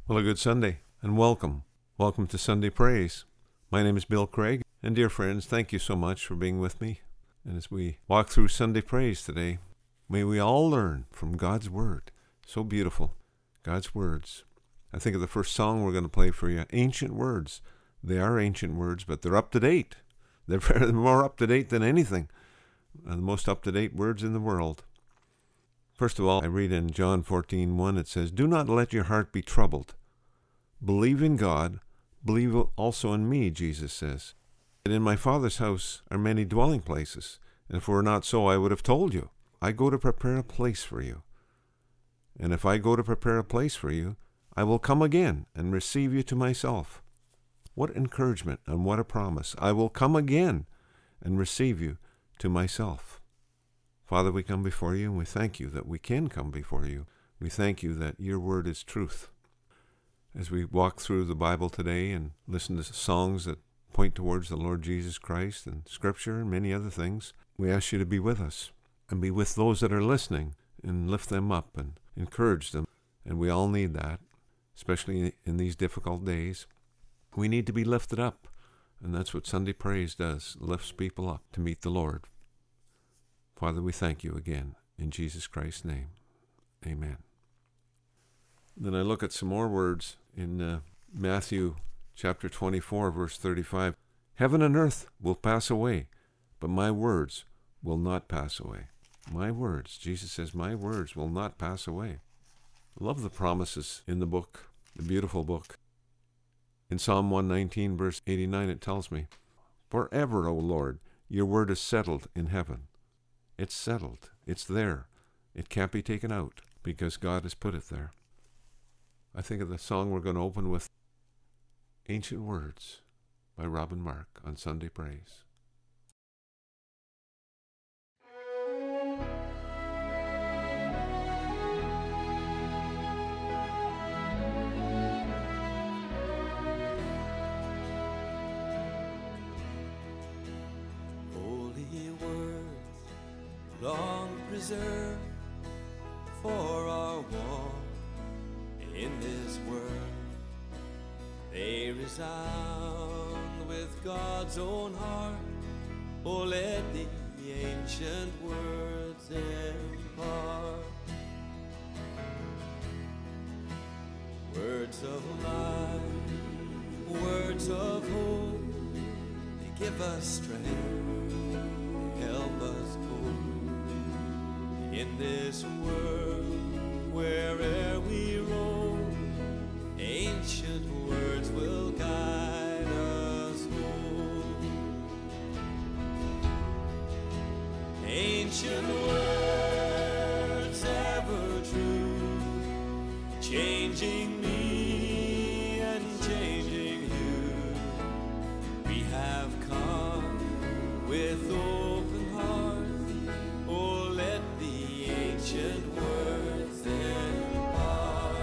Well, a good Sunday, and welcome. Welcome to Sunday Praise. My name is Bill Craig, and dear friends, thank you so much for being with me. And as we walk through Sunday Praise today, may we all learn from God's Word. So beautiful, God's words. I think of the first song we're going to play for you, Ancient Words. They are ancient words, but they're up to date. They're more up to date than anything. The most up to date words in the world. First of all, I read in John 14:1, it says, "Do not let your heart be troubled. Believe in God, believe also in me," Jesus says. "And in my Father's house are many dwelling places, and if it were not so, I would have told you. I go to prepare a place for you. And if I go to prepare a place for you, I will come again and receive you to myself." What encouragement and what a promise. I will come again and receive you to myself. Father, we come before you, and we thank you that we can come before you. We thank you that your word is truth. As we walk through the Bible today and listen to songs that point towards the Lord Jesus Christ and Scripture and many other things, we ask you to be with us and be with those that are listening and lift them up and encourage them. And we all need that, especially in these difficult days. We need to be lifted up, and that's what Sunday Praise does, lifts people up to meet the Lord. Father, we thank you again, in Jesus Christ's name. Amen. Then I look at some more words in Matthew chapter 24, verse 35. "Heaven and earth will pass away, but my words will not pass away." My words, Jesus says, my words will not pass away. I love the promises in the book, the beautiful book. In Psalm 119, verse 89, it tells me, "Forever, O Lord, your word is settled in heaven." It's settled. It's there. It can't be taken out because God has put it there. I think of the song we're going to open with, Ancient Words by Robin Mark on Sunday Praise. Holy words, long preserved for our walk in this world, they resound with God's own heart. Oh, let the ancient words impart words of life, words of hope. They give us strength, help us cope in this world, where'er we roam. Ancient words will guide us home. Ancient words ever true, changing me and changing you. We have come with open hearts. Oh, let the ancient words impart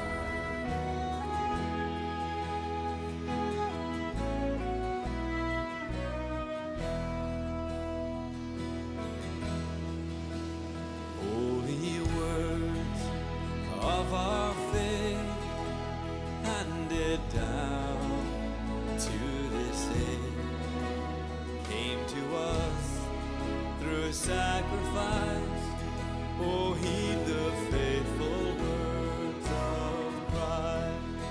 holy words of our faith, handed down to this age, came to us through sacrifice. Oh, heed the faithful words of Christ.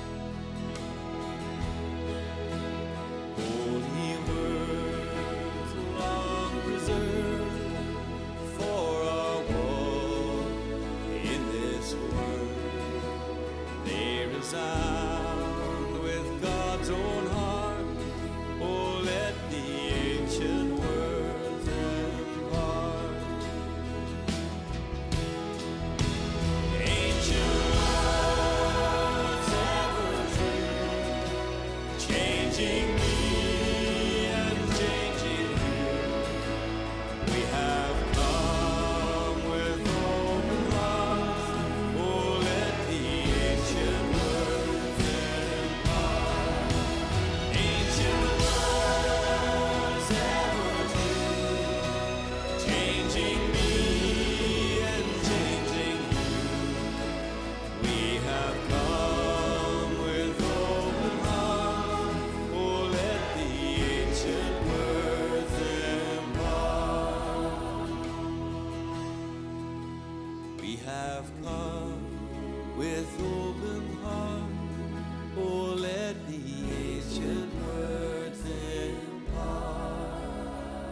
Holy words, long preserved for our walk in this world, they resound with God's own heart. Oh, let the ancient words impart ancient words ever true, changing me and changing you. We have come with open hearts. Oh, let the ancient words with open heart. Oh, let the ancient words impart.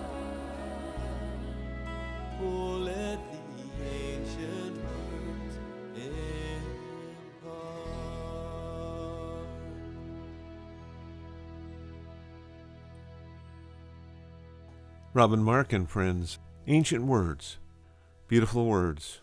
Oh, let the ancient words impart. Robin Mark and friends, ancient words, beautiful words.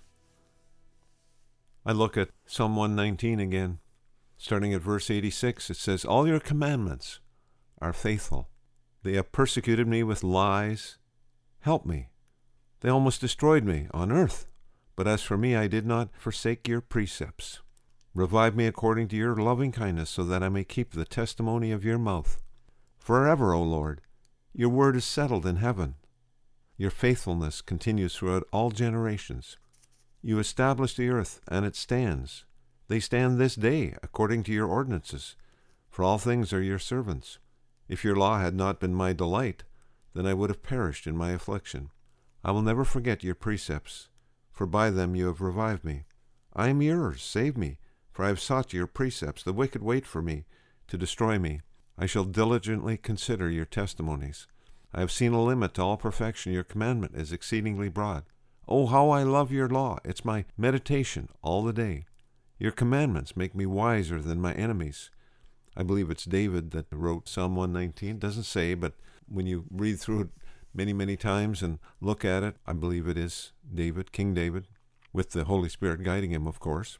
I look at Psalm 119 again, starting at verse 86. It says, "All your commandments are faithful. They have persecuted me with lies. Help me. They almost destroyed me on earth. But as for me, I did not forsake your precepts. Revive me according to your loving kindness, so that I may keep the testimony of your mouth. Forever, O Lord, your word is settled in heaven. Your faithfulness continues throughout all generations. You established the earth, and it stands. They stand this day, according to your ordinances, for all things are your servants. If your law had not been my delight, then I would have perished in my affliction. I will never forget your precepts, for by them you have revived me. I am yours, save me, for I have sought your precepts. The wicked wait for me, to destroy me. I shall diligently consider your testimonies. I have seen a limit to all perfection. Your commandment is exceedingly broad. Oh, how I love your law. It's my meditation all the day. Your commandments make me wiser than my enemies." I believe it's David that wrote Psalm 119. It doesn't say, but when you read through it many, many times and look at it, I believe it is David, King David, with the Holy Spirit guiding him, of course.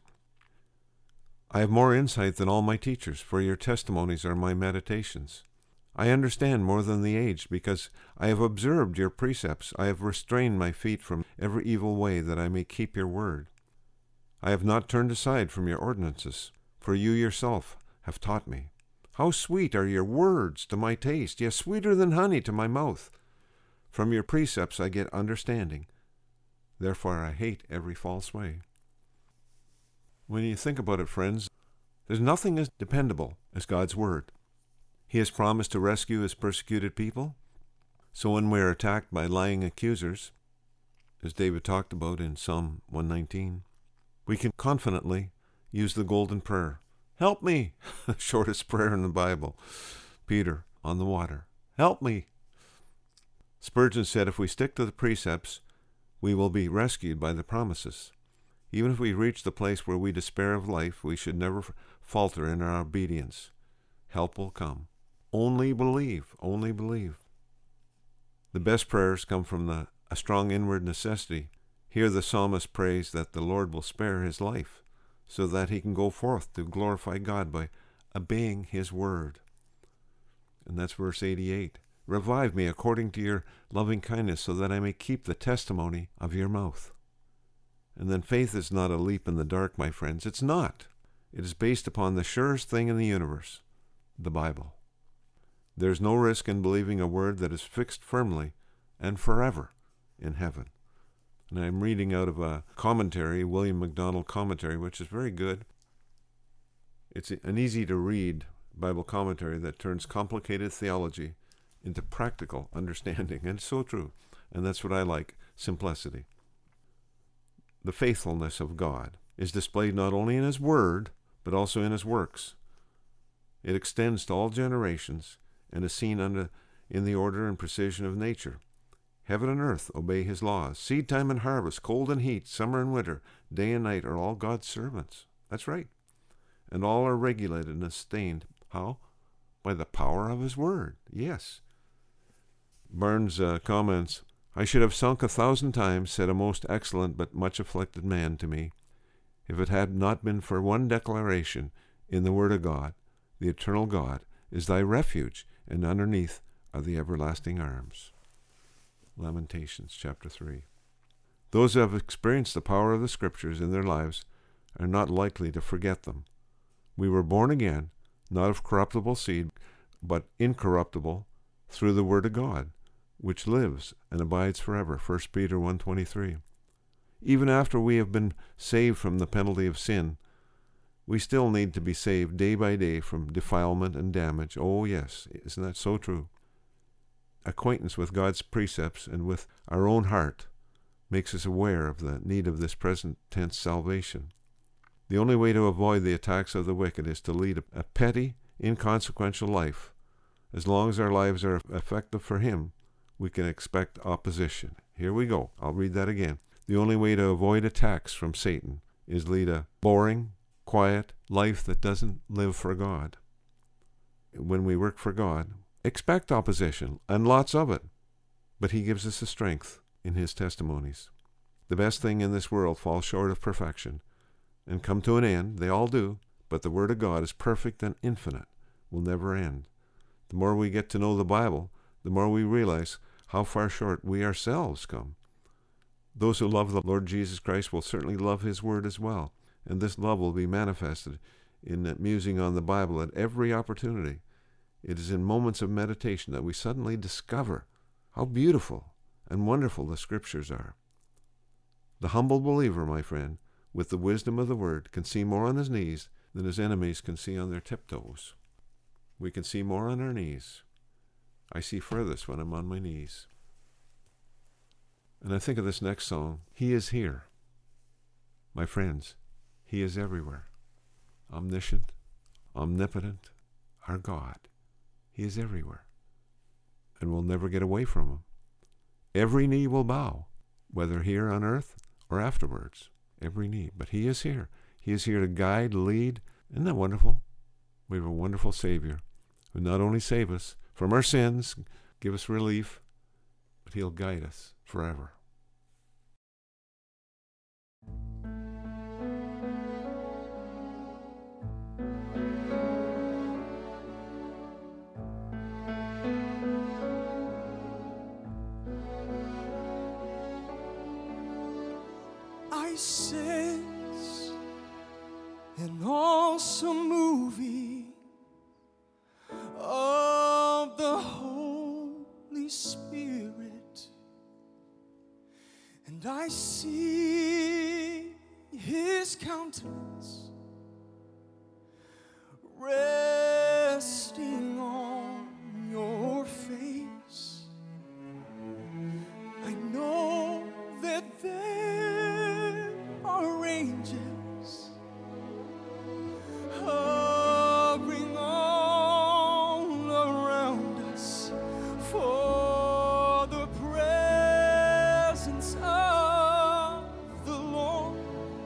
"I have more insight than all my teachers, for your testimonies are my meditations. I understand more than the aged, because I have observed your precepts. I have restrained my feet from every evil way, that I may keep your word. I have not turned aside from your ordinances, for you yourself have taught me. How sweet are your words to my taste, yes, sweeter than honey to my mouth. From your precepts I get understanding. Therefore I hate every false way." When you think about it, friends, there's nothing as dependable as God's word. He has promised to rescue his persecuted people. So when we're attacked by lying accusers, as David talked about in Psalm 119, we can confidently use the golden prayer. Help me! The shortest prayer in the Bible. Peter on the water. Help me! Spurgeon said, if we stick to the precepts, we will be rescued by the promises. Even if we reach the place where we despair of life, we should never falter in our obedience. Help will come. Only believe, only believe. The best prayers come from a strong inward necessity. Here the psalmist prays that the Lord will spare his life, so that he can go forth to glorify God by obeying his word. And that's verse 88. Revive me according to your loving kindness, so that I may keep the testimony of your mouth. And then faith is not a leap in the dark, my friends. It's not. It is based upon the surest thing in the universe, the Bible. There's no risk in believing a word that is fixed firmly and forever in heaven. And I'm reading out of a commentary, William MacDonald commentary, which is very good. It's an easy-to-read Bible commentary that turns complicated theology into practical understanding. And it's so true. And that's what I like, simplicity. The faithfulness of God is displayed not only in his word, but also in his works. It extends to all generations and is seen in the order and precision of nature. Heaven and earth obey his laws. Seed time and harvest, cold and heat, summer and winter, day and night are all God's servants. That's right. And all are regulated and sustained. How? By the power of his word. Yes. Barnes comments, I should have sunk 1,000 times, said a most excellent but much afflicted man to me, if it had not been for one declaration in the word of God, the eternal God is thy refuge, and underneath are the everlasting arms. Lamentations chapter 3. Those who have experienced the power of the Scriptures in their lives are not likely to forget them. We were born again, not of corruptible seed, but incorruptible, through the Word of God, which lives and abides forever. 1 Peter 1:23. Even after we have been saved from the penalty of sin, we still need to be saved day by day from defilement and damage. Oh yes, isn't that so true? Acquaintance with God's precepts and with our own heart makes us aware of the need of this present tense salvation. The only way to avoid the attacks of the wicked is to lead a petty, inconsequential life. As long as our lives are effective for Him, we can expect opposition. Here we go. I'll read that again. The only way to avoid attacks from Satan is lead a boring, quiet life that doesn't live for God. When we work for God, expect opposition, and lots of it. But He gives us the strength in His testimonies. The best thing in this world falls short of perfection and come to an end. They all do. But the Word of God is perfect and infinite, will never end. The more we get to know the Bible, the more we realize how far short we ourselves come. Those who love the Lord Jesus Christ will certainly love His Word as well, and this love will be manifested in musing on the Bible at every opportunity. It is in moments of meditation that we suddenly discover how beautiful and wonderful the Scriptures are. The humble believer, my friend, with the wisdom of the Word, can see more on his knees than his enemies can see on their tiptoes. We can see more on our knees. I see furthest when I'm on my knees. And I think of this next song, He is Here. My friends, He is everywhere. Omniscient, omnipotent, our God. He is everywhere. And we'll never get away from Him. Every knee will bow, whether here on earth or afterwards. Every knee. But He is here. He is here to guide, lead. Isn't that wonderful? We have a wonderful Savior who not only save us from our sins, give us relief, but He'll guide us forever. I sense an awesome movie of the Holy Spirit, and I see His countenance resting on your face. I know that there are angels hovering all around us, for the presence of the Lord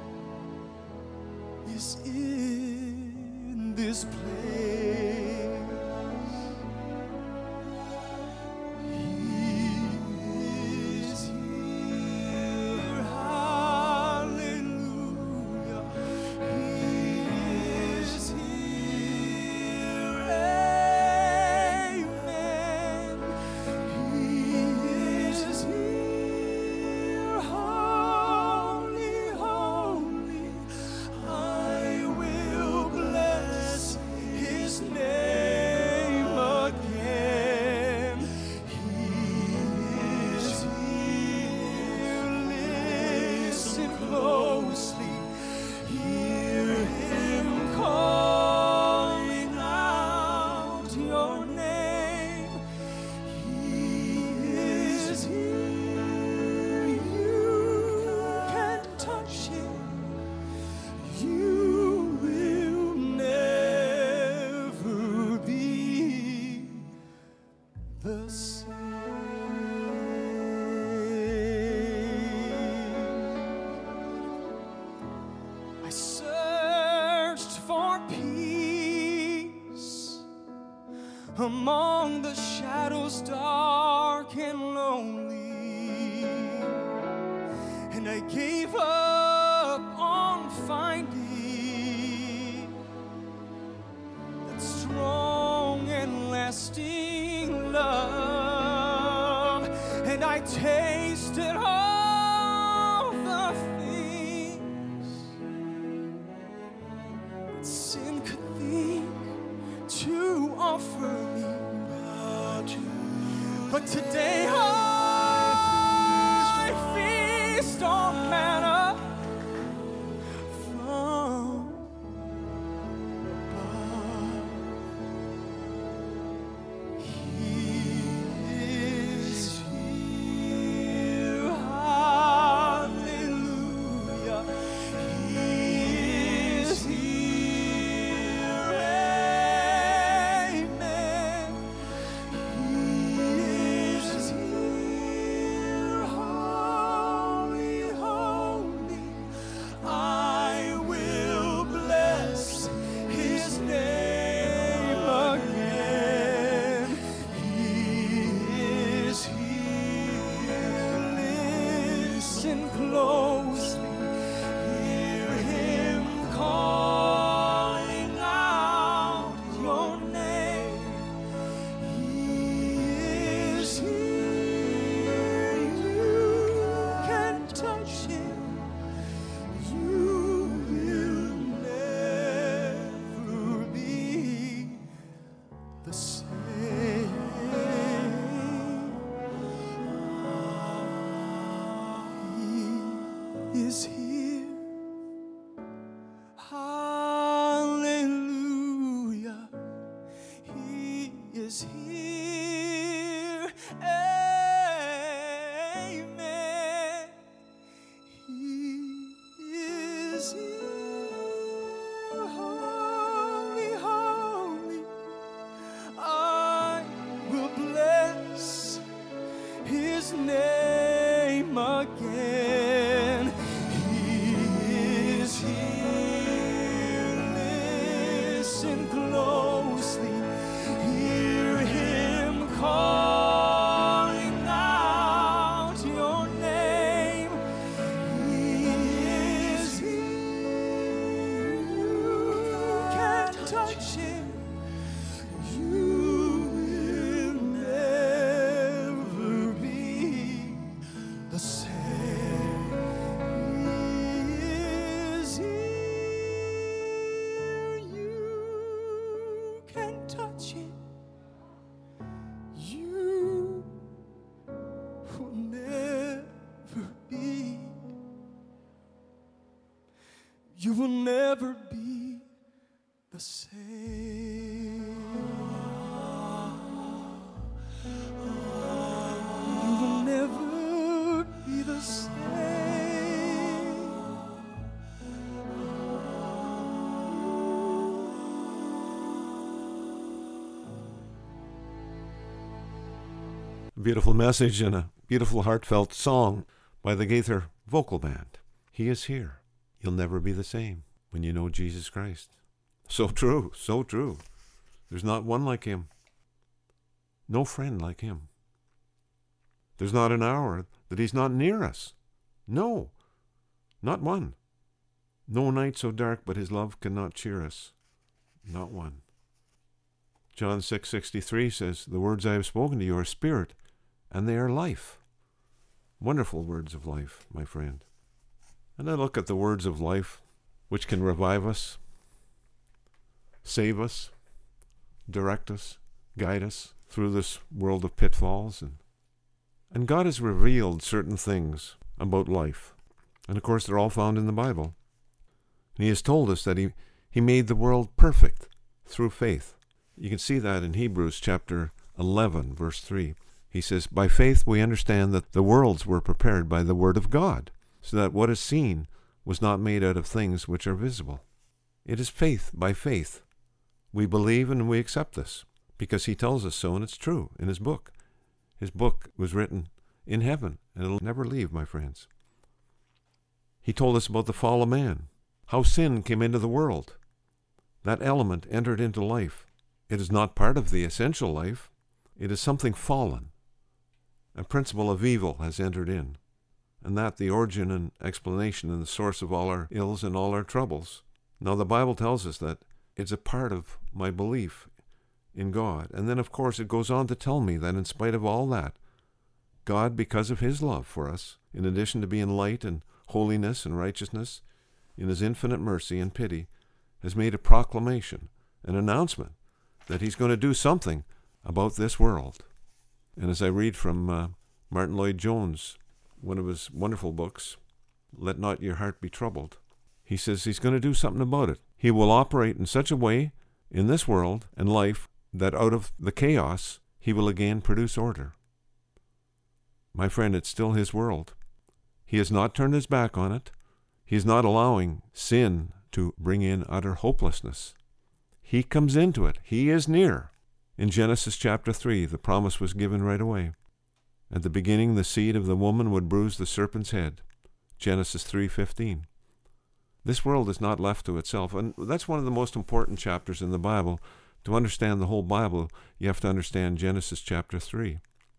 is in this place. He is here, hallelujah. He is here, amen. He is here, holy, holy. I will bless His name again. He is here, listen closely. Hear Him calling out your name. He is here, you can touch Him. You will never be the same. I searched for peace among the shadows dark and lonely, and I gave up on finding that strong and lasting love, and I tasted all the things that sin could think to offer me, but today I feast on manna from above. He is here, hallelujah. He is here. Hallelujah. He is here. Amen. He is here. Holy, holy. I will bless his name again. He is here. Listen closely. Hear him calling out your name. He is here. You can't touch him. You will never be the same. He is here. You can't touch him. You will never be. You will never be the same. You will never be the same. A beautiful message and a beautiful heartfelt song by the Gaither Vocal Band. He is here. You'll never be the same when you know Jesus Christ. So true, so true. There's not one like him. No friend like him. There's not an hour that he's not near us. No, not one. No night so dark, but his love cannot cheer us. Not one. John 6:63 says, "The words I have spoken to you are spirit, and they are life." Wonderful words of life, my friend. And I look at the words of life, which can revive us, save us, direct us, guide us through this world of pitfalls. And God has revealed certain things about life. And of course, they're all found in the Bible. And he has told us that he made the world perfect through faith. You can see that in Hebrews chapter 11, verse 3. He says, "By faith we understand that the worlds were prepared by the word of God, so that what is seen was not made out of things which are visible." It is faith by faith. We believe and we accept this because he tells us so, and it's true in his book. His book was written in heaven, and it'll never leave, my friends. He told us about the fall of man, how sin came into the world. That element entered into life. It is not part of the essential life. It is something fallen. A principle of evil has entered in, and that the origin and explanation and the source of all our ills and all our troubles. Now, the Bible tells us that it's a part of my belief in God. And then, of course, it goes on to tell me that in spite of all that, God, because of his love for us, in addition to being light and holiness and righteousness, in his infinite mercy and pity, has made a proclamation, an announcement, that he's going to do something about this world. And as I read from Martin Lloyd-Jones, one of his wonderful books, Let Not Your Heart Be Troubled, he says he's going to do something about it. He will operate in such a way in this world and life that out of the chaos, he will again produce order. My friend, it's still his world. He has not turned his back on it. He is not allowing sin to bring in utter hopelessness. He comes into it. He is near. In Genesis chapter 3, the promise was given right away. At the beginning, the seed of the woman would bruise the serpent's head. Genesis 3:15. This world is not left to itself. And that's one of the most important chapters in the Bible. To understand the whole Bible, you have to understand Genesis chapter 3.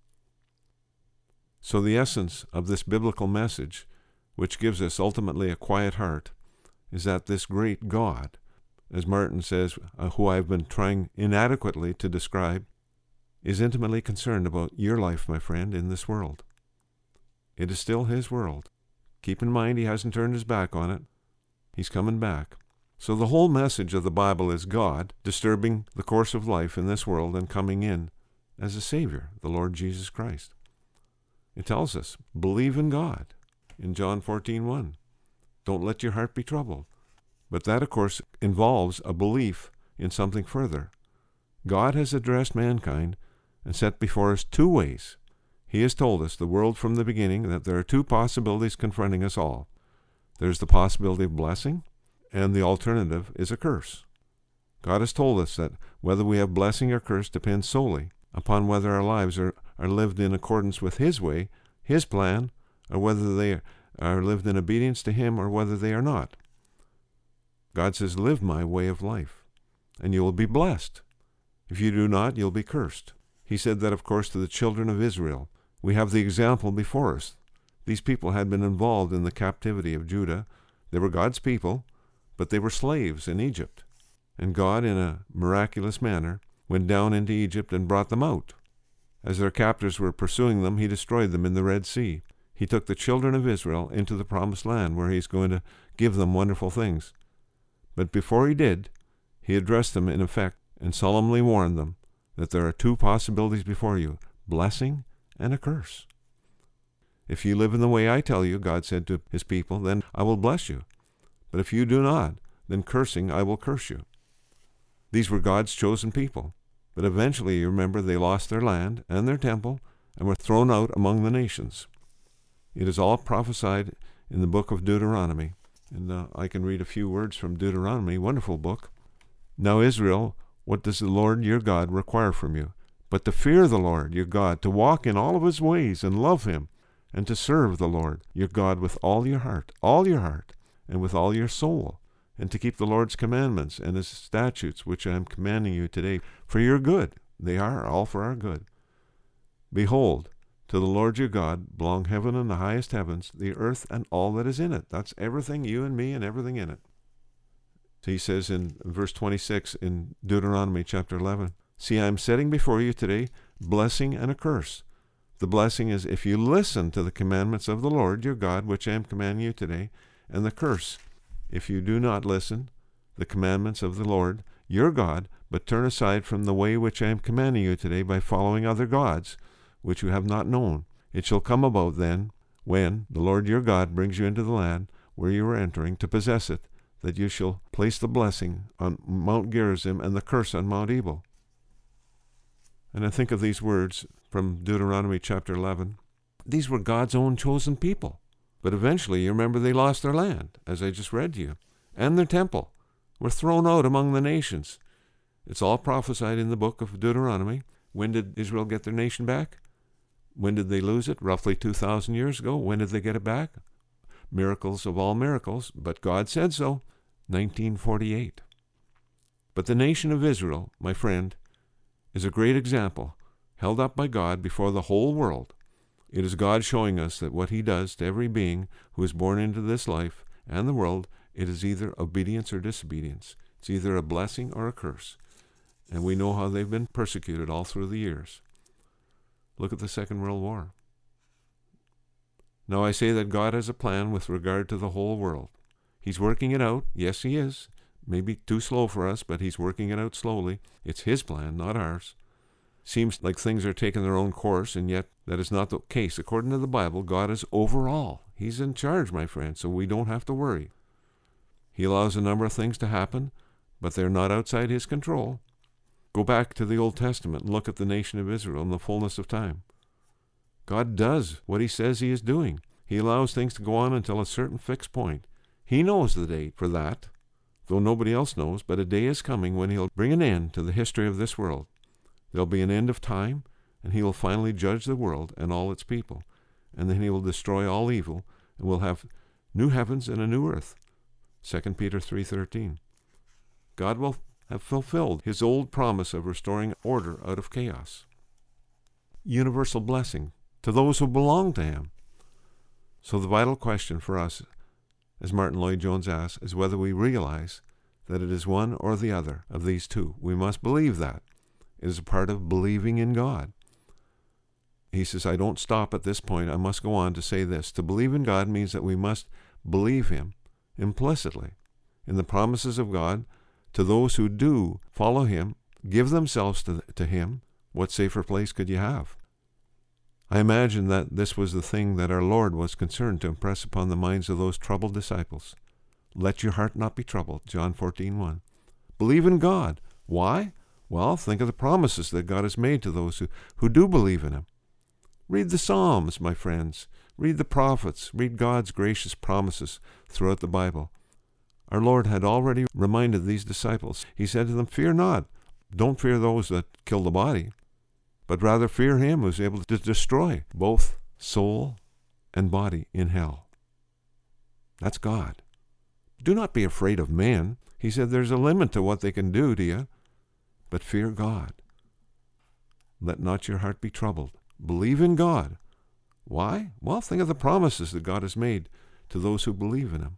So the essence of this biblical message, which gives us ultimately a quiet heart, is that this great God, as Martin says, who I've been trying inadequately to describe, is intimately concerned about your life, my friend, in this world. It is still his world. Keep in mind he hasn't turned his back on it. He's coming back. So the whole message of the Bible is God disturbing the course of life in this world and coming in as a Savior, the Lord Jesus Christ. It tells us, believe in God in John 14:1. Don't let your heart be troubled. But that, of course, involves a belief in something further. God has addressed mankind and set before us two ways. He has told us, the world from the beginning, that there are two possibilities confronting us all. There's the possibility of blessing, and the alternative is a curse. God has told us that whether we have blessing or curse depends solely upon whether our lives are lived in accordance with His way, His plan, or whether they are lived in obedience to Him or whether they are not. God says, live my way of life, and you will be blessed. If you do not, you'll be cursed. He said that, of course, to the children of Israel. We have the example before us. These people had been involved in the captivity of Judah. They were God's people, but they were slaves in Egypt. And God, in a miraculous manner, went down into Egypt and brought them out. As their captors were pursuing them, He destroyed them in the Red Sea. He took the children of Israel into the promised land where He's going to give them wonderful things. But before He did, He addressed them in effect and solemnly warned them that there are two possibilities before you, blessing and a curse. If you live in the way I tell you, God said to His people, then I will bless you. But if you do not, then cursing I will curse you. These were God's chosen people. But eventually, you remember, they lost their land and their temple and were thrown out among the nations. It is all prophesied in the book of Deuteronomy. And I can read a few words from Deuteronomy, wonderful book. Now, Israel, what does the Lord your God require from you? But to fear the Lord your God, to walk in all of His ways and love Him, and to serve the Lord your God with all your heart, and with all your soul, and to keep the Lord's commandments and His statutes, which I am commanding you today, for your good. They are all for our good. Behold, to the Lord your God belong heaven and the highest heavens, the earth and all that is in it. That's everything, you and me and everything in it. He says in verse 26 in Deuteronomy chapter 11, see, I am setting before you today blessing and a curse. The blessing is if you listen to the commandments of the Lord your God, which I am commanding you today, and the curse, if you do not listen the commandments of the Lord your God, but turn aside from the way which I am commanding you today by following other gods, which you have not known. It shall come about then, when the Lord your God brings you into the land where you are entering to possess it, that you shall place the blessing on Mount Gerizim and the curse on Mount Ebal. And I think of these words from Deuteronomy chapter 11. These were God's own chosen people. But eventually, you remember, they lost their land, as I just read to you, and their temple, were thrown out among the nations. It's all prophesied in the book of Deuteronomy. When did Israel get their nation back? When did they lose it? Roughly 2,000 years ago. When did they get it back? Miracles of all miracles, but God said so. 1948. But the nation of Israel, my friend, is a great example, held up by God before the whole world. It is God showing us that what He does to every being who is born into this life and the world, it is either obedience or disobedience. It's either a blessing or a curse. And we know how they've been persecuted all through the years. Look at the Second World War. Now I say that God has a plan with regard to the whole world. He's working it out. Yes, He is. Maybe too slow for us, but He's working it out slowly. It's His plan, not ours. Seems like things are taking their own course, and yet that is not the case. According to the Bible, God is over all. He's in charge, my friend, so we don't have to worry. He allows a number of things to happen, but they're not outside His control. Go back to the Old Testament and look at the nation of Israel in the fullness of time. God does what He says He is doing. He allows things to go on until a certain fixed point. He knows the date for that, though nobody else knows, but a day is coming when He'll bring an end to the history of this world. There'll be an end of time, and He will finally judge the world and all its people. And then He will destroy all evil, and we'll have new heavens and a new earth. 2 Peter 3:13. God will have fulfilled His old promise of restoring order out of chaos. Universal blessing to those who belong to Him. So the vital question for us, as Martin Lloyd-Jones asks, is whether we realize that it is one or the other of these two. We must believe that. It is a part of believing in God. He says, I don't stop at this point. I must go on to say this. To believe in God means that we must believe Him implicitly in the promises of God to those who do follow Him, give themselves to Him. What safer place could you have? I imagine that this was the thing that our Lord was concerned to impress upon the minds of those troubled disciples. Let your heart not be troubled, John 14:1. Believe in God. Why? Well, think of the promises that God has made to those who do believe in Him. Read the Psalms, my friends. Read the prophets. Read God's gracious promises throughout the Bible. Our Lord had already reminded these disciples. He said to them, fear not. Don't fear those that kill the body, but rather fear Him who is able to destroy both soul and body in hell. That's God. Do not be afraid of men. He said there's a limit to what they can do to you, but fear God. Let not your heart be troubled. Believe in God. Why? Well, think of the promises that God has made to those who believe in Him.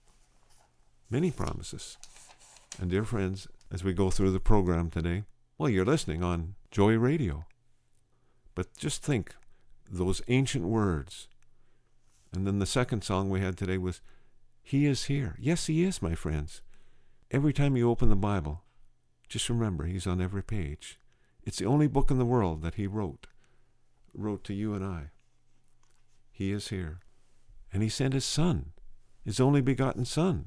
Many promises. And dear friends, as we go through the program today, well, you're listening on Joy Radio. But just think, those ancient words. And then the second song we had today was, He is here. Yes, He is, my friends. Every time you open the Bible, just remember, He's on every page. It's the only book in the world that He wrote to you and I. He is here. And He sent His Son, His only begotten Son.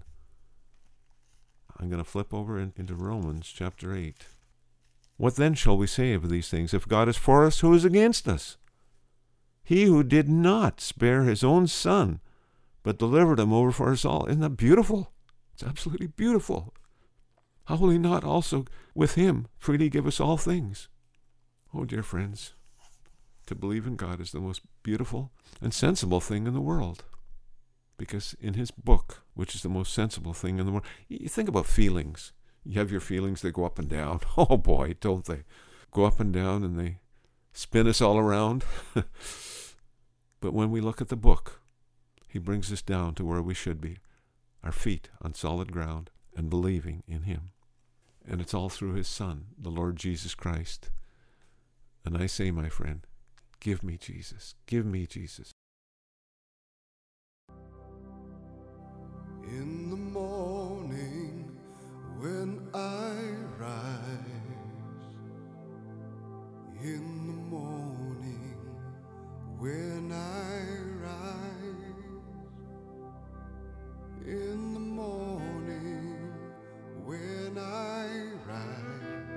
I'm going to flip over into Romans chapter 8. What then shall we say of these things? If God is for us, who is against us? He who did not spare His own Son, but delivered Him over for us all. Isn't that beautiful? It's absolutely beautiful. How will He not also with Him freely give us all things? Oh, dear friends, to believe in God is the most beautiful and sensible thing in the world. Because in His book, which is the most sensible thing in the world, you think about feelings. You have your feelings, they go up and down. Oh boy, don't they? Go up and down and they spin us all around. But when we look at the book, He brings us down to where we should be, our feet on solid ground and believing in Him. And it's all through His Son, the Lord Jesus Christ. And I say, my friend, give me Jesus. Give me Jesus. In the morning when I rise, in the morning when I rise, in the morning when I rise,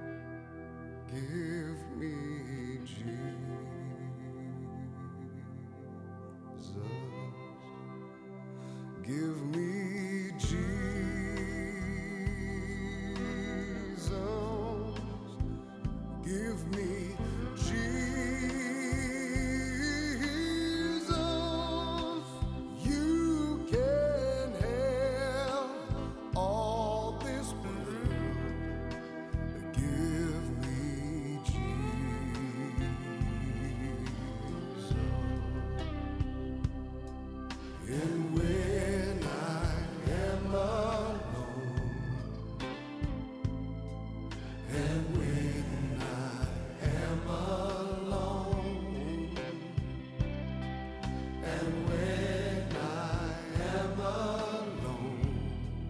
give me Jesus. Give me Jesus. Give me Jesus. You can have all this world. Give me Jesus. And when I am alone, and when I am alone, and when I am alone,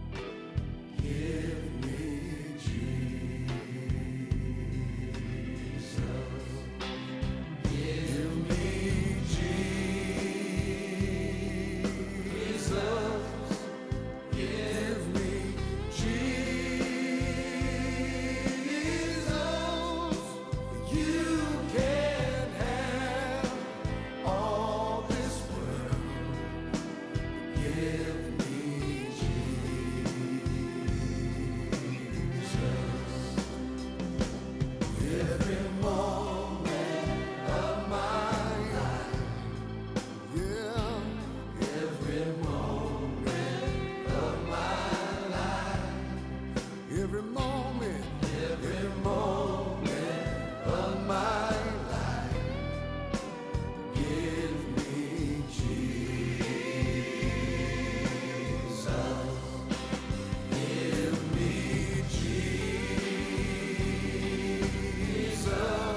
give me Jesus. Give me Jesus. Give me Jesus. You can have all this world. Give me Jesus. Every moment of my life, yeah, every moment of my life, every moment of my life, give me Jesus. Give me Jesus.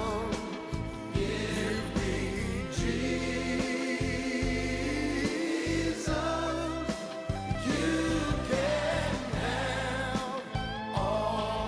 Give me Jesus. You can have all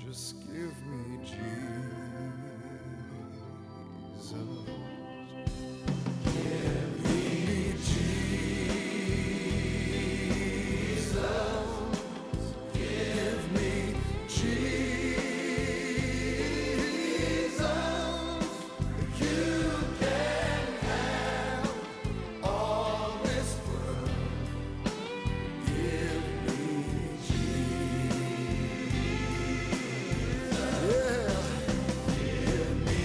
Just give me Jesus. Give me Jesus. Give me Jesus. You can have all this world. Give me Jesus. Yeah. Give me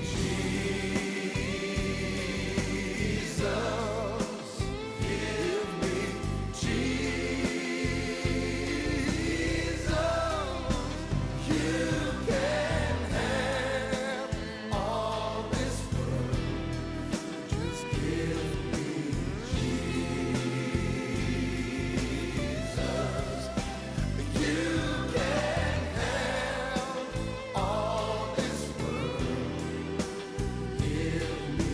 Jesus. Give me Jesus. You can have all this world. Just give me Jesus. You can have all this world. Give me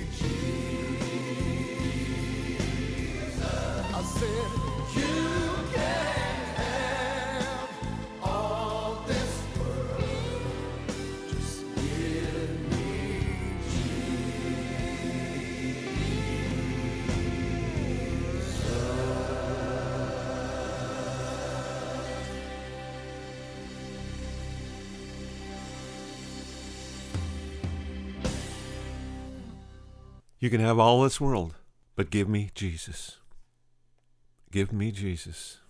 Jesus. I said, you can have all this world. Just give me You can have all this world, but give me Jesus. Give me Jesus.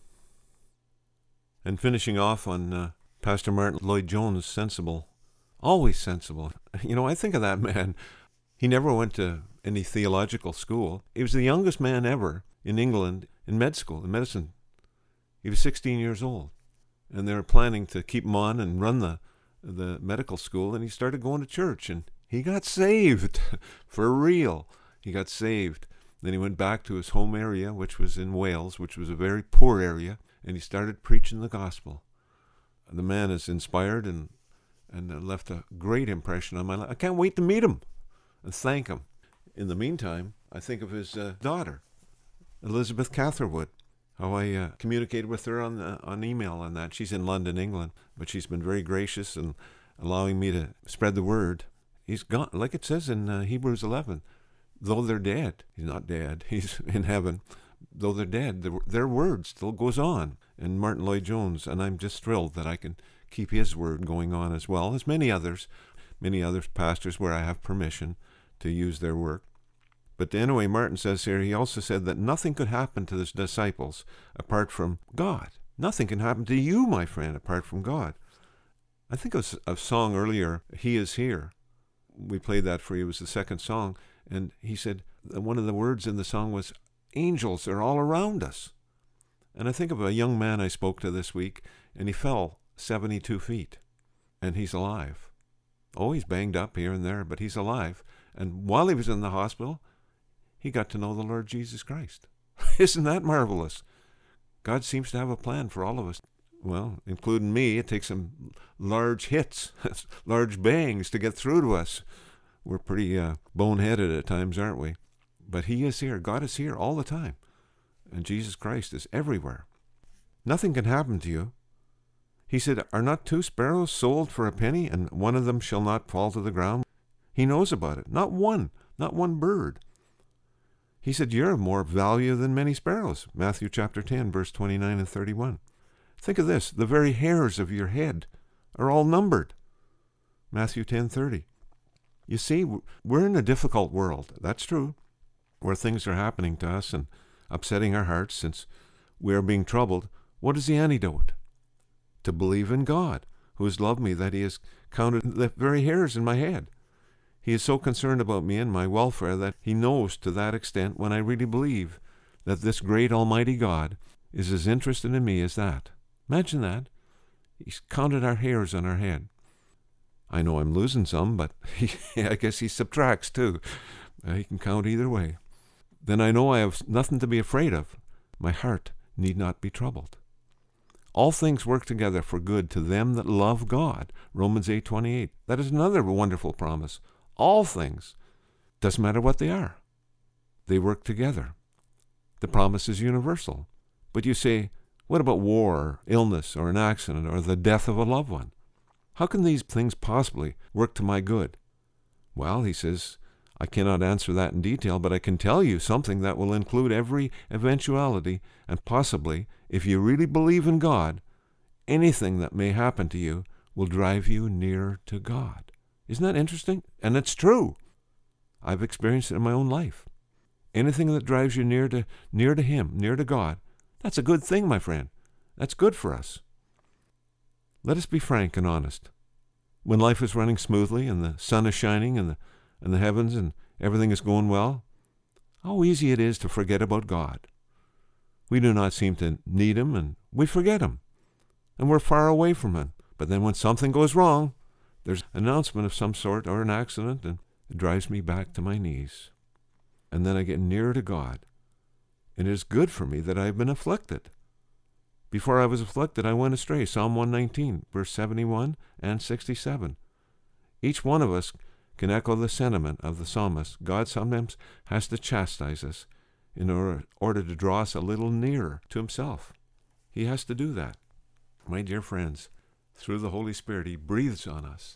And finishing off on Pastor Martin Lloyd-Jones, sensible. Always sensible. You know, I think of that man. He never went to any theological school. He was the youngest man ever in England in med school, in medicine. He was 16 years old. And they were planning to keep him on and run the medical school, and he started going to church, and he got saved. For real. He got saved. Then he went back to his home area, which was in Wales, which was a very poor area, and he started preaching the gospel. The man is inspired and left a great impression on my life. I can't wait to meet him and thank him. In the meantime, I think of his daughter, Elizabeth Catherwood, how I communicated with her on email on that. She's in London, England, but she's been very gracious in allowing me to spread the word. He's gone, like it says in Hebrews 11, though they're dead. He's not dead. He's in heaven. Though they're dead, their word still goes on. And Martin Lloyd-Jones, and I'm just thrilled that I can keep his word going on as well as many other pastors where I have permission to use their work. But anyway, Martin says here, he also said that nothing could happen to his disciples apart from God. Nothing can happen to you, my friend, apart from God. I think of a song earlier, He Is Here. We played that for you. It was the second song. And he said, one of the words in the song was, angels are all around us. And I think of a young man I spoke to this week, and he fell 72 feet, and he's alive. Oh, he's banged up here and there, but he's alive. And while he was in the hospital, he got to know the Lord Jesus Christ. Isn't that marvelous? God seems to have a plan for all of us. Well, including me, it takes some large hits, large bangs to get through to us. We're pretty boneheaded at times, aren't we? But he is here. God is here all the time. And Jesus Christ is everywhere. Nothing can happen to you. He said, are not 2 sparrows sold for a penny, and one of them shall not fall to the ground? He knows about it. Not one bird. He said, you're of more value than many sparrows. Matthew chapter 10, verse 29 and 31. Think of this. The very hairs of your head are all numbered. Matthew 10:30. You see, we're in a difficult world. That's true. Where things are happening to us and upsetting our hearts since we are being troubled. What is the antidote? To believe in God, who has loved me, that he has counted the very hairs in my head. He is so concerned about me and my welfare that he knows to that extent when I really believe that this great almighty God is as interested in me as that. Imagine that. He's counted our hairs on our head. I know I'm losing some, but I guess he subtracts too. He can count either way. Then I know I have nothing to be afraid of. My heart need not be troubled. All things work together for good to them that love God. Romans 8:28. That is another wonderful promise. All things. Doesn't matter what they are. They work together. The promise is universal. But you say, what about war, illness, or an accident, or the death of a loved one? How can these things possibly work to my good? Well, he says, I cannot answer that in detail, but I can tell you something that will include every eventuality, and possibly, if you really believe in God, anything that may happen to you will drive you near to God. Isn't that interesting? And it's true. I've experienced it in my own life. Anything that drives you near to Him, near to God, that's a good thing, my friend. That's good for us. Let us be frank and honest. When life is running smoothly and the sun is shining and the heavens and everything is going well, how easy it is to forget about God. We do not seem to need Him, and we forget Him, and we're far away from Him. But then when something goes wrong, there's an announcement of some sort or an accident, and it drives me back to my knees. And then I get nearer to God. And it is good for me that I have been afflicted. Before I was afflicted, I went astray. Psalm 119, verse 71 and 67. Each one of us can echo the sentiment of the psalmist. God sometimes has to chastise us in order to draw us a little nearer to Himself. He has to do that. My dear friends, through the Holy Spirit, He breathes on us.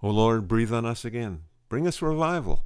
O Lord, breathe on us again. Bring us revival.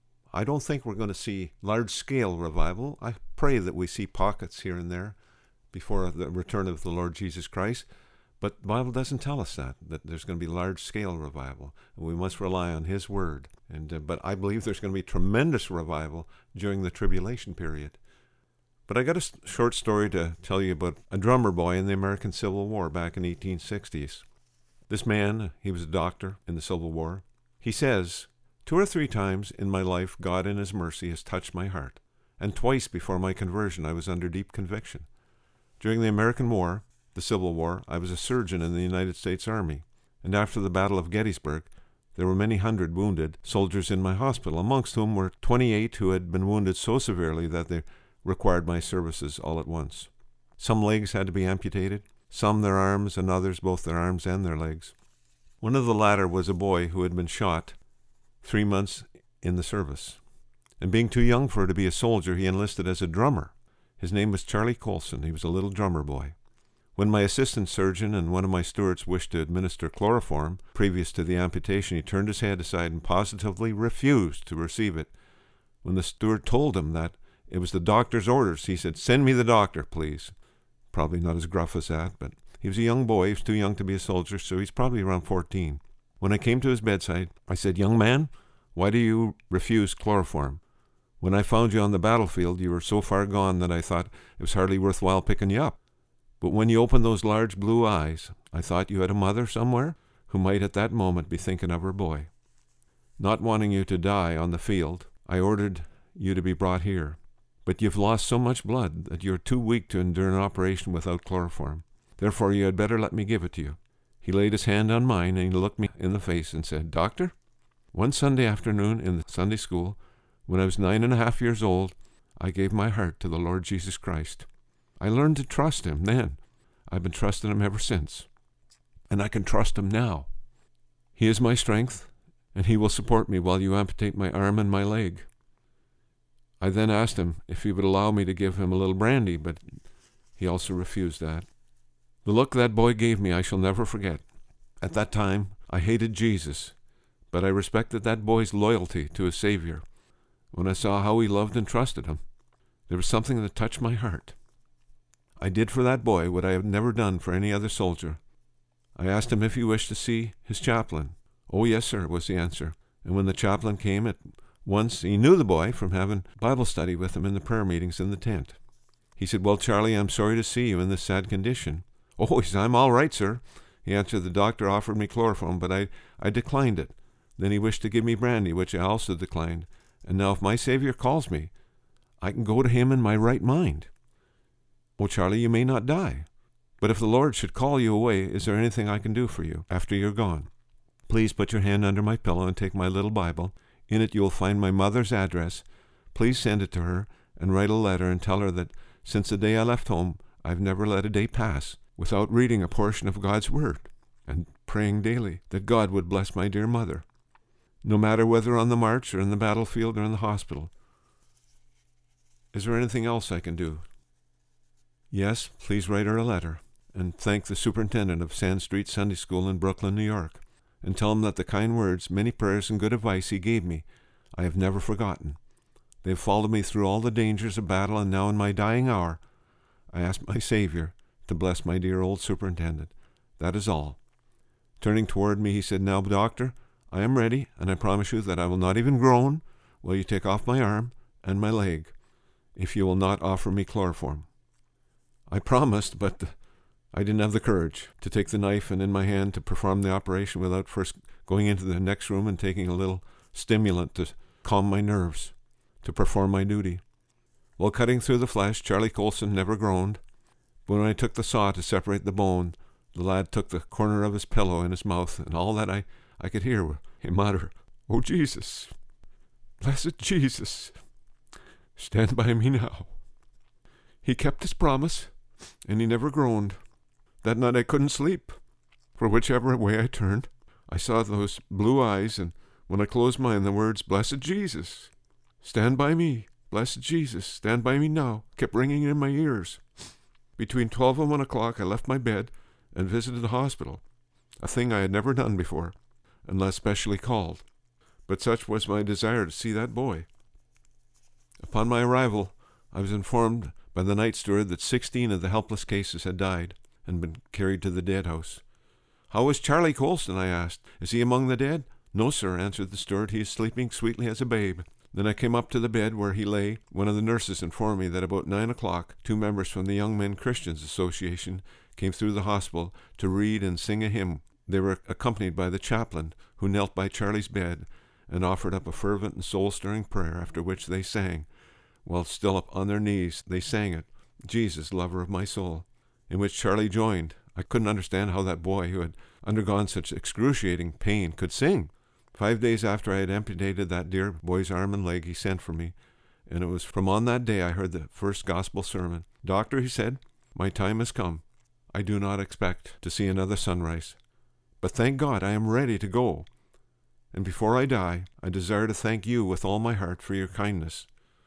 I don't think we're going to see large-scale revival. I pray that we see pockets here and there before the return of the Lord Jesus Christ. But the Bible doesn't tell us that there's going to be large-scale revival. And we must rely on His Word. But I believe there's going to be tremendous revival during the tribulation period. But I got a short story to tell you about a drummer boy in the American Civil War back in the 1860s. This man, he was a doctor in the Civil War. He says, 2 or 3 times in my life, God in His mercy has touched my heart. And twice before my conversion, I was under deep conviction. During the American War, the Civil War, I was a surgeon in the United States Army, and after the Battle of Gettysburg, there were many hundred wounded soldiers in my hospital, amongst whom were 28 who had been wounded so severely that they required my services all at once. Some legs had to be amputated, some their arms, and others both their arms and their legs. One of the latter was a boy who had been shot 3 months in the service, and being too young for to be a soldier, he enlisted as a drummer. His name was Charlie Colson. He was a little drummer boy. When my assistant surgeon and one of my stewards wished to administer chloroform previous to the amputation, he turned his head aside and positively refused to receive it. When the steward told him that it was the doctor's orders, he said, "Send me the doctor, please." Probably not as gruff as that, but he was a young boy. He was too young to be a soldier, so he's probably around 14. When I came to his bedside, I said, "Young man, why do you refuse chloroform? When I found you on the battlefield, you were so far gone that I thought it was hardly worthwhile picking you up. But when you opened those large blue eyes, I thought you had a mother somewhere who might at that moment be thinking of her boy. Not wanting you to die on the field, I ordered you to be brought here. But you've lost so much blood that you're too weak to endure an operation without chloroform. Therefore, you had better let me give it to you." He laid his hand on mine and he looked me in the face and said, "Doctor, one Sunday afternoon in the Sunday school, when I was 9.5 years old, I gave my heart to the Lord Jesus Christ. I learned to trust Him then. I've been trusting Him ever since. And I can trust Him now. He is my strength, and He will support me while you amputate my arm and my leg." I then asked him if he would allow me to give him a little brandy, but he also refused that. The look that boy gave me I shall never forget. At that time, I hated Jesus, but I respected that boy's loyalty to his Savior. When I saw how he loved and trusted Him, there was something that touched my heart. I did for that boy what I had never done for any other soldier. I asked him if he wished to see his chaplain. "Oh, yes, sir," was the answer. And when the chaplain came at once, he knew the boy from having Bible study with him in the prayer meetings in the tent. He said, "Well, Charlie, I'm sorry to see you in this sad condition." "Oh," he said, "I'm all right, sir." He answered, "The doctor offered me chloroform, but I declined it. Then he wished to give me brandy, which I also declined. And now if my Savior calls me, I can go to Him in my right mind." "Oh, Charlie, you may not die. But if the Lord should call you away, is there anything I can do for you after you're gone? Please put your hand under my pillow and take my little Bible. In it you will find my mother's address. Please send it to her and write a letter and tell her that since the day I left home, I've never let a day pass without reading a portion of God's Word and praying daily that God would bless my dear mother, no matter whether on the march or in the battlefield or in the hospital. Is there anything else I can do?" "Yes, please write her a letter and thank the superintendent of Sand Street Sunday School in Brooklyn, New York, and tell him that the kind words, many prayers, and good advice he gave me, I have never forgotten. They have followed me through all the dangers of battle, and now in my dying hour, I ask my Savior to bless my dear old superintendent. That is all." Turning toward me, he said, "Now, doctor, I am ready, and I promise you that I will not even groan while you take off my arm and my leg, if you will not offer me chloroform." I promised, but I didn't have the courage to take the knife and in my hand to perform the operation without first going into the next room and taking a little stimulant to calm my nerves, to perform my duty. While cutting through the flesh, Charlie Colson never groaned. But when I took the saw to separate the bone, the lad took the corner of his pillow in his mouth, and all that I could hear was him mutter, "Oh, Jesus, blessed Jesus, stand by me now." He kept his promise, and he never groaned. That night I couldn't sleep, for whichever way I turned, I saw those blue eyes, and when I closed mine, the words, "Blessed Jesus, stand by me, blessed Jesus, stand by me now," kept ringing in my ears. Between 12 and 1 o'clock, I left my bed and visited the hospital, a thing I had never done before. unless specially called. But such was my desire to see that boy. Upon my arrival, I was informed by the night steward that 16 of the helpless cases had died and been carried to the dead house. "How is Charlie Colson?" I asked. "Is he among the dead?" "No, sir," answered the steward. "He is sleeping sweetly as a babe." Then I came up to the bed where he lay. One of the nurses informed me that about 9 o'clock, 2 members from the Young Men Christians Association came through the hospital to read and sing a hymn. They were accompanied by the chaplain, who knelt by Charlie's bed and offered up a fervent and soul-stirring prayer, after which they sang. While still up on their knees, they sang it, "Jesus, lover of my soul," in which Charlie joined. I couldn't understand how that boy, who had undergone such excruciating pain, could sing. 5 days after I had amputated that dear boy's arm and leg, he sent for me, and it was from on that day I heard the first gospel sermon. "Doctor," he said, "my time has come. I do not expect to see another sunrise. But thank God I am ready to go. And before I die, I desire to thank you with all my heart for your kindness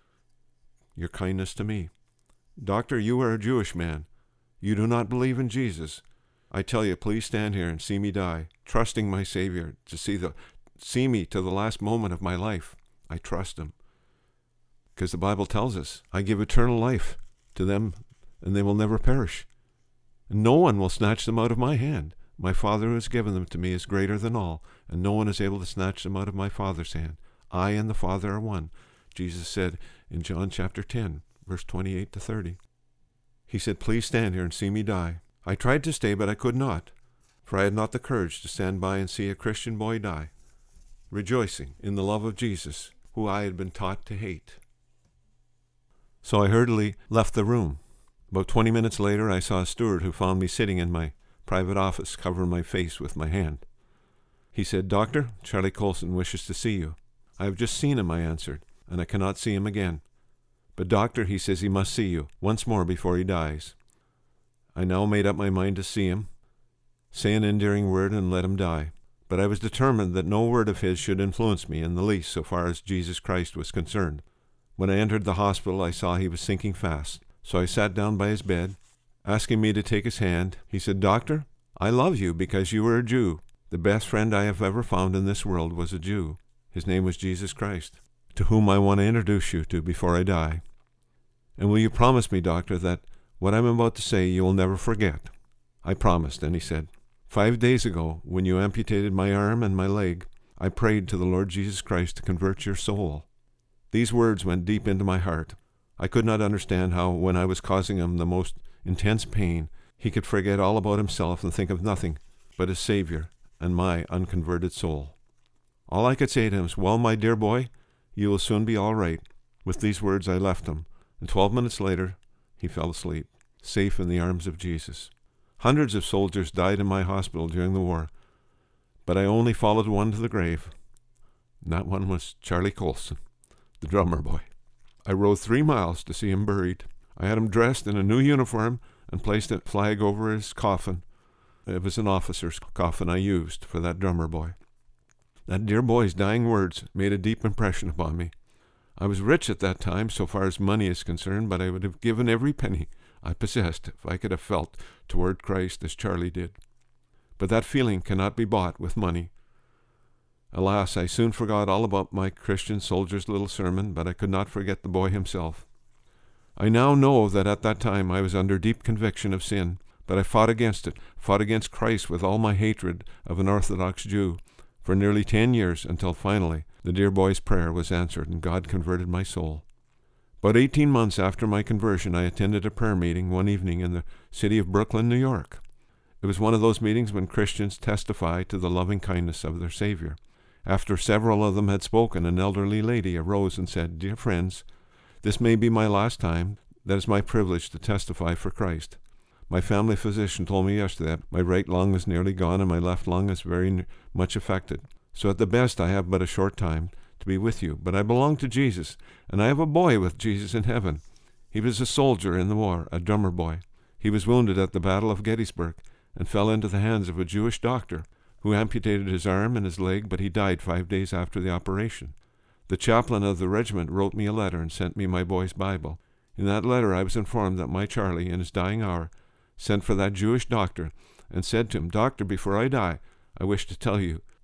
to me. Doctor, you are a Jewish man. You do not believe in Jesus. I tell you, please stand here and see me die, trusting my Savior to see me to the last moment of my life. I trust him. Because the Bible tells us, I give eternal life to them, and they will never perish. And no one will snatch them out of my hand. My Father who has given them to me is greater than all, and no one is able to snatch them out of my Father's hand. I and the Father are one," Jesus said in John chapter 10, verse 28 to 30. He said, "Please stand here and see me die." I tried to stay, but I could not, for I had not the courage to stand by and see a Christian boy die, rejoicing in the love of Jesus, who I had been taught to hate. So I hurriedly left the room. About 20 minutes later, I saw a steward who found me sitting in my private office, covering my face with my hand. He said, "Doctor, Charlie Colson wishes to see you." "I have just seen him," I answered, "and I cannot see him again. But doctor, he says he must see you once more before he dies." I now made up my mind to see him, say an endearing word, and let him die. But I was determined that no word of his should influence me in the least so far as Jesus Christ was concerned. When I entered the hospital, I saw he was sinking fast. So I sat down by his bed, asking me to take his hand. He said, "Doctor, I love you because you are a Jew. The best friend I have ever found in this world was a Jew. His name was Jesus Christ, to whom I want to introduce you to before I die. And will you promise me, doctor, that what I'm about to say you will never forget?" I promised, and he said, 5 days ago, when you amputated my arm and my leg, I prayed to the Lord Jesus Christ to convert your soul. These words went deep into my heart. I could not understand how, when I was causing him the most intense pain, he could forget all about himself and think of nothing but his Savior and my unconverted soul. All I could say to him was, "Well, my dear boy, you will soon be all right." With these words I left him, and 12 minutes later he fell asleep, safe in the arms of Jesus. Hundreds of soldiers died in my hospital during the war, but I only followed one to the grave. And that one was Charlie Colson, the drummer boy. I rode 3 miles to see him buried. I had him dressed in a new uniform and placed a flag over his coffin. It was an officer's coffin I used for that drummer boy. That dear boy's dying words made a deep impression upon me. I was rich at that time, so far as money is concerned, but I would have given every penny I possessed if I could have felt toward Christ as Charlie did. But that feeling cannot be bought with money. Alas, I soon forgot all about my Christian soldier's little sermon, but I could not forget the boy himself. I now know that at that time I was under deep conviction of sin, but I fought against it, fought against Christ with all my hatred of an Orthodox Jew, for nearly 10 years, until finally the dear boy's prayer was answered and God converted my soul. About 18 months after my conversion, I attended a prayer meeting one evening in the city of Brooklyn, New York. It was one of those meetings when Christians testify to the loving kindness of their Savior. After several of them had spoken, an elderly lady arose and said, "Dear friends, this may be my last time. That is my privilege to testify for Christ. My family physician told me yesterday that my right lung was nearly gone and my left lung is very much affected. So at the best I have but a short time to be with you. But I belong to Jesus, and I have a boy with Jesus in heaven. He was a soldier in the war, a drummer boy. He was wounded at the Battle of Gettysburg and fell into the hands of a Jewish doctor who amputated his arm and his leg, but he died 5 days after the operation. The chaplain of the regiment wrote me a letter and sent me my boy's Bible. In that letter I was informed that my Charlie, in his dying hour, sent for that Jewish doctor and said to him, "Doctor, before I die, I wish to tell you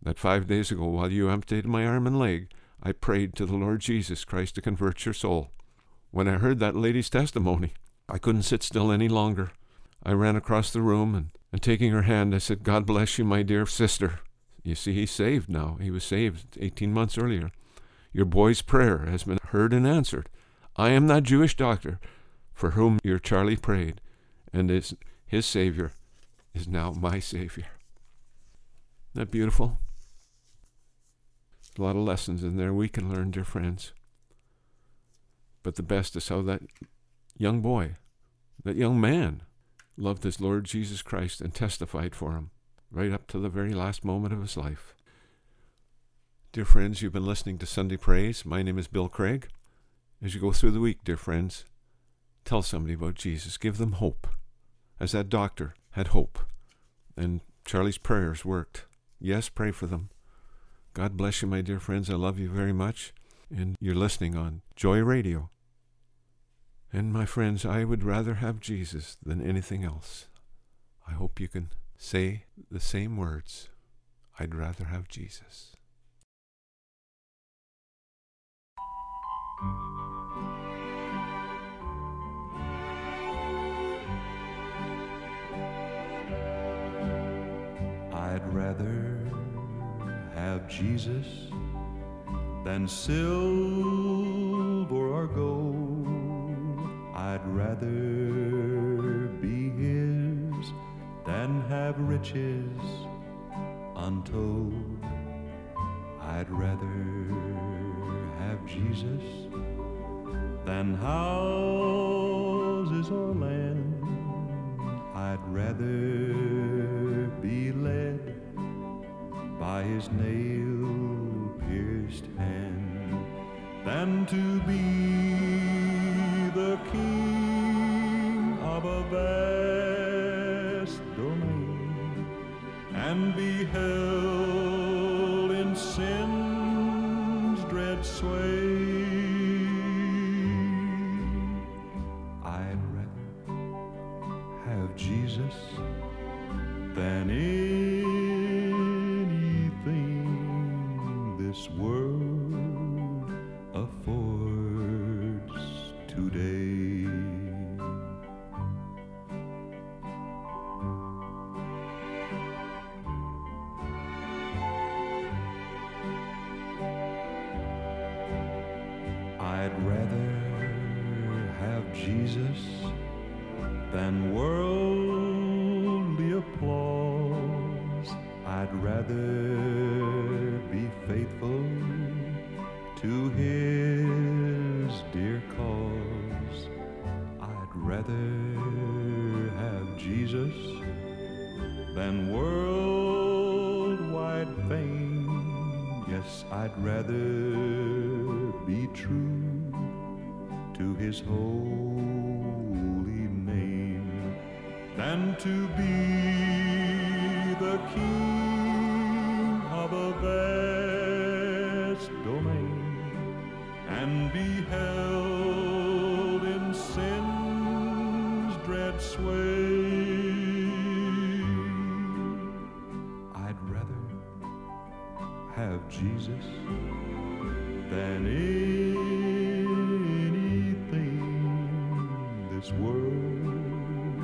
that 5 days ago, while you amputated my arm and leg, I prayed to the Lord Jesus Christ to convert your soul. When I heard that lady's testimony, I couldn't sit still any longer. I ran across the room and taking her hand, I said, God bless you, my dear sister. You see, he's saved now. He was saved 18 months earlier. Your boy's prayer has been heard and answered. I am that Jewish doctor for whom your Charlie prayed, and his Savior is now my Savior. Isn't that beautiful? A lot of lessons in there we can learn, dear friends. But the best is how that young boy, that young man, loved his Lord Jesus Christ and testified for him right up to the very last moment of his life. Dear friends, you've been listening to Sunday Praise. My name is Bill Craig. As you go through the week, dear friends, tell somebody about Jesus. Give them hope, as that doctor had hope. And Charlie's prayers worked. Yes, pray for them. God bless you, my dear friends. I love you very much. And you're listening on Joy Radio. And my friends, I would rather have Jesus than anything else. I hope you can say the same words. I'd rather have Jesus. I'd rather have Jesus than silver or gold. I'd rather be his than have riches untold. I'd rather have Jesus than houses or land. I'd rather be led by his nail-pierced hand than to be the king of a vast domain and be held in sin's dread sway. I'd rather have Jesus than anything this world affords today. I'd rather have Jesus than worldly applause. I'd rather be faithful to his dear cause. I'd rather have Jesus than worldwide fame. Yes, I'd rather be true to his holy name than to be the king of a vast domain and be held in sin's dread sway. I'd rather have Jesus than anything this world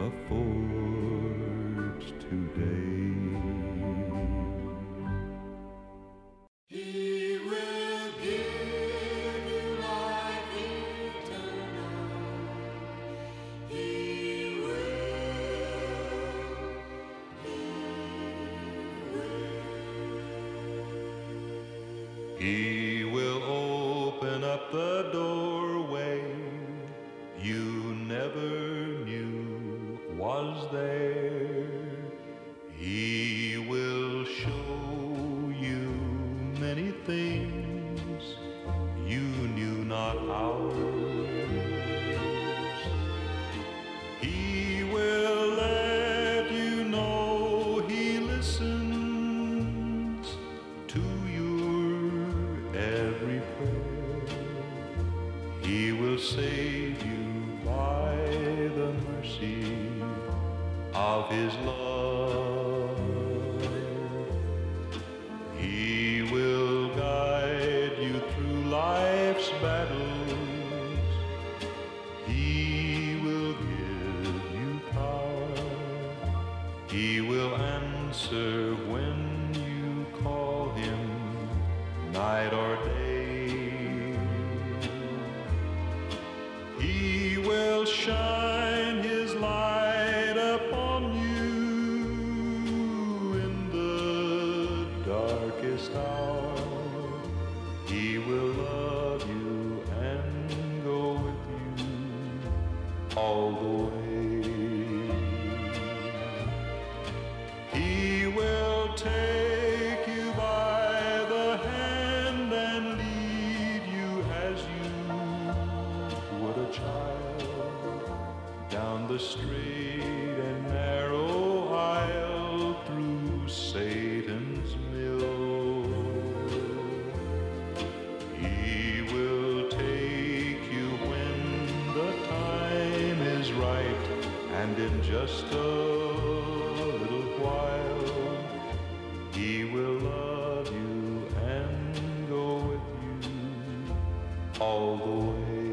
affords today. He will give you life eternal. He will open up the doorway you never knew was there. He will show you many things you knew not ours. He will let you know he listens to your every prayer. He will save you by the mercy of his love. battles. He will give you power. He will answer when you call him, night or day. He will shine his light upon you in the darkest hour. He will love you and go with you all the way. He will take you by the hand and lead you as you would a child down the straight and narrow aisle through Satan's mill. He will take you when the time is right, and in just a little while he will love you and go with you all the way.